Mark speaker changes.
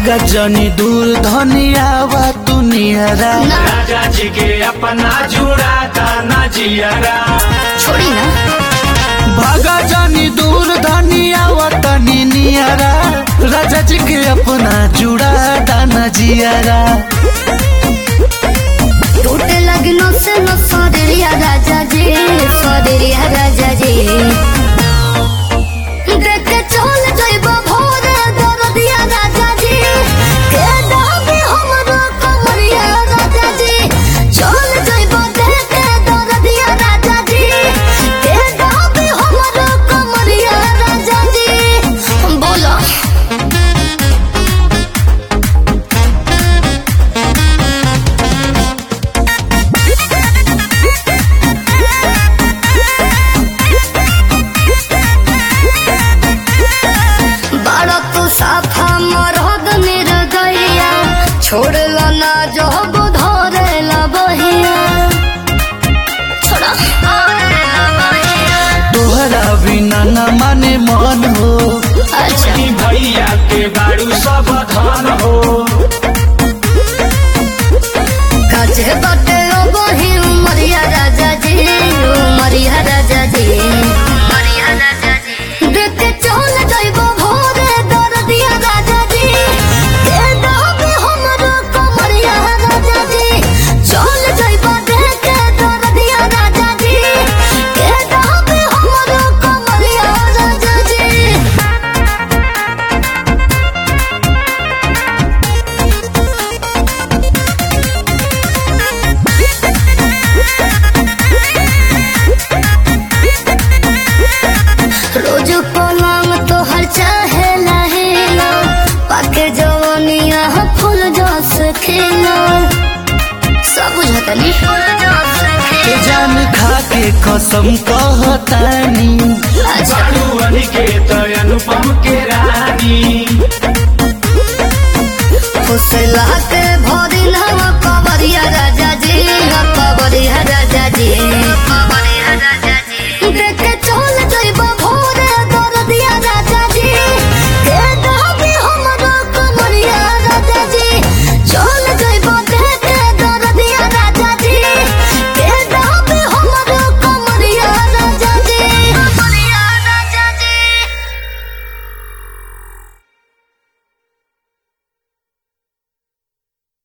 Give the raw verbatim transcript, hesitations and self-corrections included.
Speaker 1: गजनी दूर धनियावा तू नियरा
Speaker 2: राजा जी के अपना जुड़ा दाना जियरा
Speaker 3: छोड़ी ना
Speaker 1: भागा जानी दूर धनियावा तनी नियरा राजा जी के अपना जुड़ा दाना जियरा
Speaker 3: टूटे लगनो से न सौदरिया राजा जी सौदरिया राजा जी देख के चल जाइबो भोरे दरदिया राजा जी के दाबी हमरो कमरिया राजा जी चल जाइबो देख के दरदिया राजा जी के दाबी हमरो कमरिया राजा जी बोलो बड़ा तू साफा मरद मेर गैया छोड़ला ना जब धरेला बहिया छोड़ा धरेला बहिया
Speaker 1: तोहरा बिना न माने मन हो
Speaker 3: अच्छा
Speaker 2: भैया के बारू सब धन हो
Speaker 3: काचे बटे बही उमरिया राजा जी उमरिया राजा जी उमरिया राजा जी देख के चल जाइबो भोरे दरदिया राजा जी के दाबी हमरो कमरिया राजा जी चल जाइबो देख के दरदिया राजा जी के दाबी हमरो कमरिया राजा जी रोज पलंग तोहर चाहे लहेला पाके जवनिया फूल जस खेला सब बुझतनी फूल जस
Speaker 1: के
Speaker 3: खेला
Speaker 1: जान खा के कसम कहतानी
Speaker 3: अच्छा
Speaker 2: बारू अनिकेत अनुपम के रानी
Speaker 3: फुसला के भरी नवा कवरिया राजा जी